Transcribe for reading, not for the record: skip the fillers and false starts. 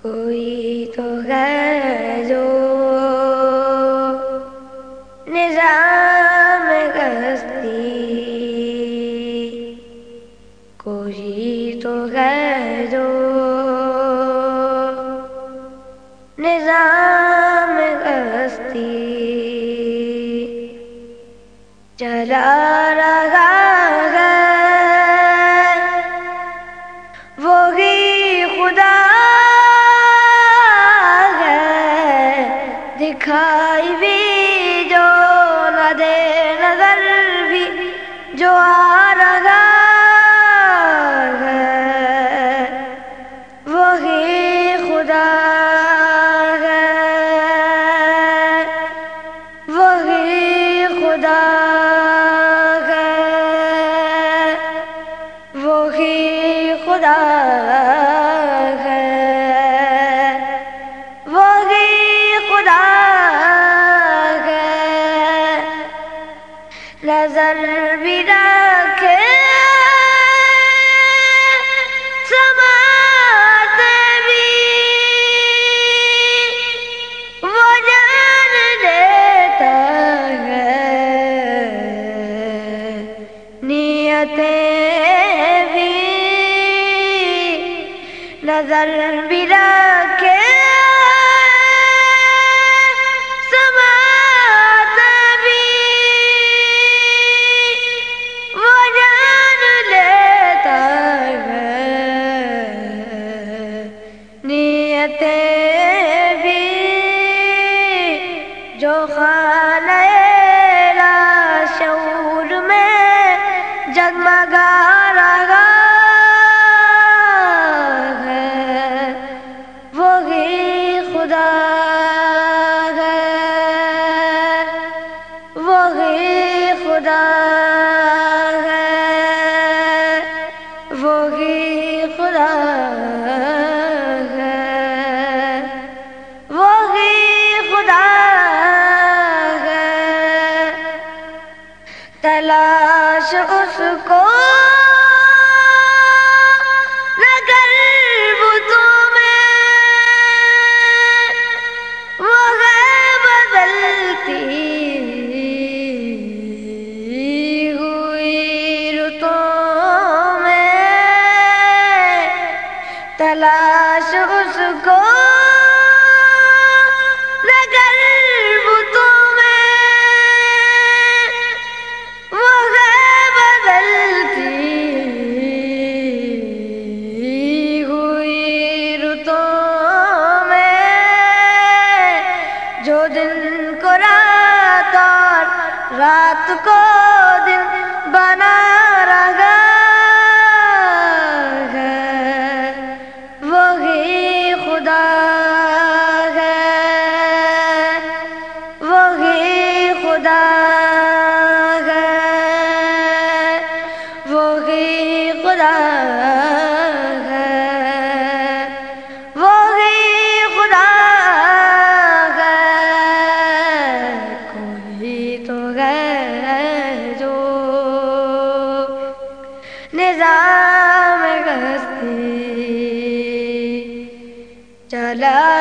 کوئی تو ہے جو نظام ہستی، کوئی تو ہے جو نظام ہستی چلا رہا ہے، وہی خدا ہے، دکھائی بھی جو نہ دے، نظر بھی جو آ رہا ہے، وہی خدا ہے، وہی خدا ہے، وہی خدا ہے، وہی خدا ہے، نظر بھی رکھے سماعت بھی وہ جان لیتا ہے، نیتیں بھی نظر بھی رکھے سماعت بھی وہ جان لیتا ہے، نیتیں بھی جو خانہ لاشعور میں جگمگا رہا ہے، وہی خدا ہے، وہی خدا ہے، وہی خدا ہے، وہی خدا ہے، تلاش اس کو نہ کر بتوں میں، وہ ہے بدلتی ہوئی رتوں میں، تلاش اس کو نہ کر بتوں میں، وہ ہے بدلتی ہوئی رتوں میں، جو دن کو رات اور رات کو دن بنا رہا ہے، وہی خدا ہے، وہی خدا ہے، وہی خدا ہے، وہی خدا ہے، کوئی تو ہے جو نظام ہستی چلا